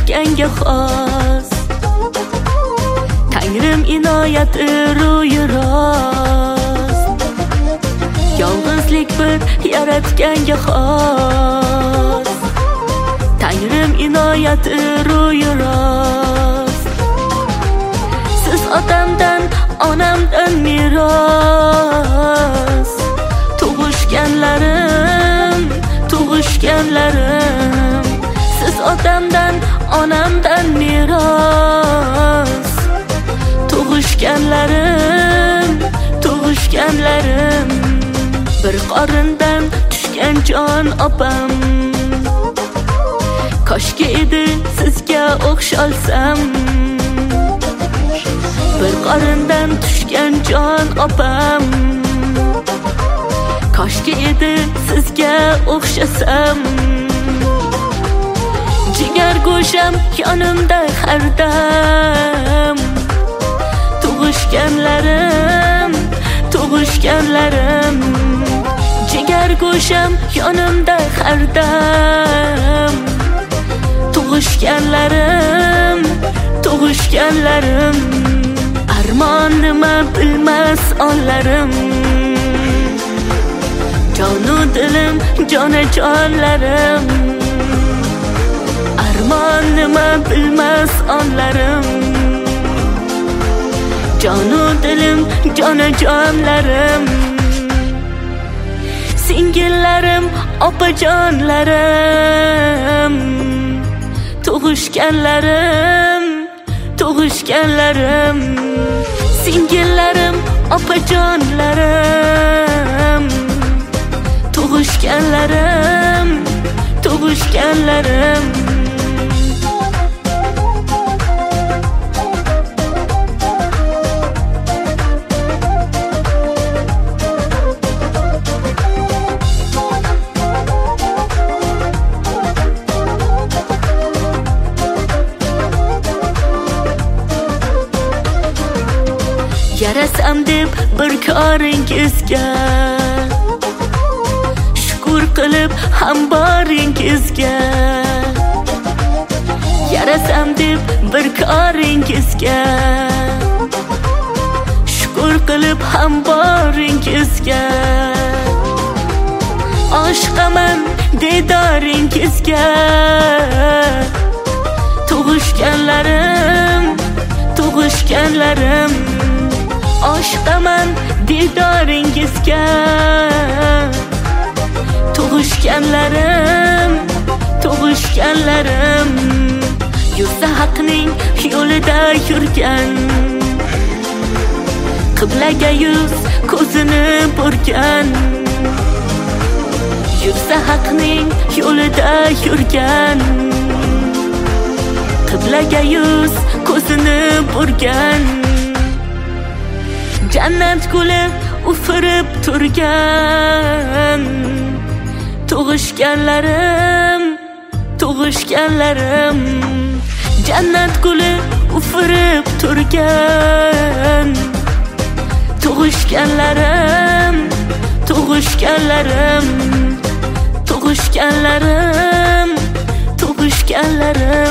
yaratganga xos. Tangrim inoyati ro'yi rost. Yolg'izlik bir yaratganga xos. Tangrim inoyati ro'yi rost. Siz otamdan, onamdan meros. Tug'ishganlarim, siz otamdan, onamdan meros. Tug'ishganlarim, bir qorindan tushgan jon opam. Koshki edi sizga o'xshalsam. Bir qorindan tushgan jon opam. Koshki edi sizga o'xshasam. Jigar go'sham yonimda har dam. Tug'ishganlarim, jigar go'sham yonimda har dam. Tug'ishganlarim, armon nima bilmas onlarim. Jonu dilim, jonajonlarim, armon nima bilmas onlarim. Jonu dilim, jonajonlarim, singillarim, opajonlarim. Tug'ishganlarim, singillarim, opajonlarim. Tug'ishganlarim. Yarasam deb bir koringizga, shukr qilib ham boringizga. Yarasam deb bir koringizga, shukr qilib ham boringizga. Oshiqaman didoringizga. Tug'ishganlarim, oshiqaman didoringizga. Tug'ishganlarim, yursa haqning yo'lida yurgan. Qiblaga yuz ko'zini burgan. Yursa haqning yo'lida yurgan. Qiblaga yuz ko'zini burgan. Jannat guli ufirib turgan. Tug'ishganlarim, jannat guli ufirib turgan. Tug'ishganlarim.